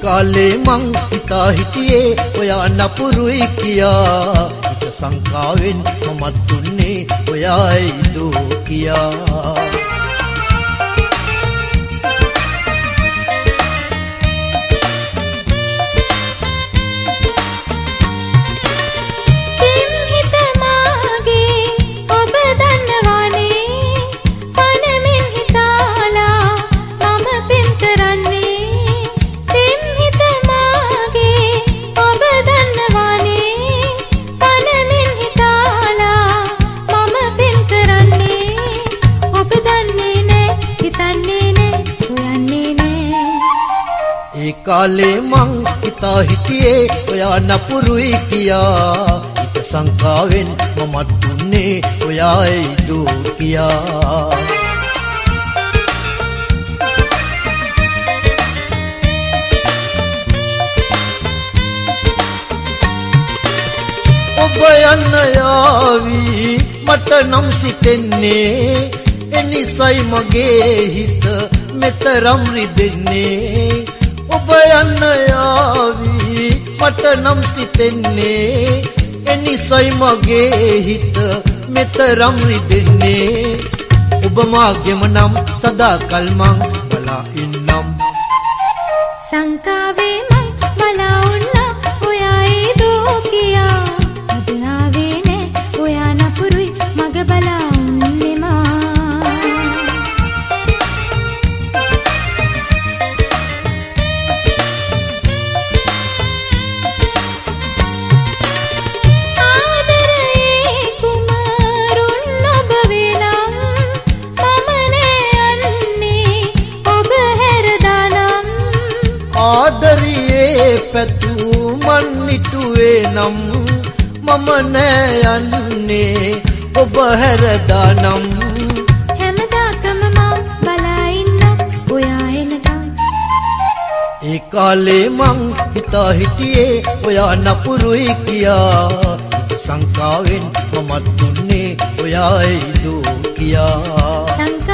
කාලේ මං හිතා හිටියේ ඔයා නපුරුයි කියා හිත සංකාවෙන් මමත් දුන්නේ ඔයායි දෝ කියා කාලේ මං හිතා හිටියේ ඔයා නපුරුයි කියා හිත සංකාවෙන් මමත් දුන්නේ ඔයායි දෝ කියා ඔබ යන්න යාවි මට නම් සිතෙන්නේ එනිසයි මගේ හිත මෙතරම් රිදෙන්නේ ඔබ යන්න යාවි මට නම් සිතෙන්නේ එනිසයි මගේ හිත මෙතරම් රිදෙන්නේ ඔබ මාගෙම නම් සදාකල් මං බලා ඉන්නම් සංකාවේ මං බලා උන්නා ඔයායි දෝ කියා මුදලාවේ නේ ඔයා නපුරුයි මග බලා උන්නේ මා ආදරියේ පැතු මන්නිටුවේ නම් මම නෑ යන්නේ ඔබ හැරදානම් හැමදාකම මම බලා ඉන්න ඔයා එනකම් ඒ කාලේ මං හිතා හිටියේ ඔයා නපුරුයි කියා හිත සංකාවෙන් මමත් දුන්නේ ඔයායි දෝ කියා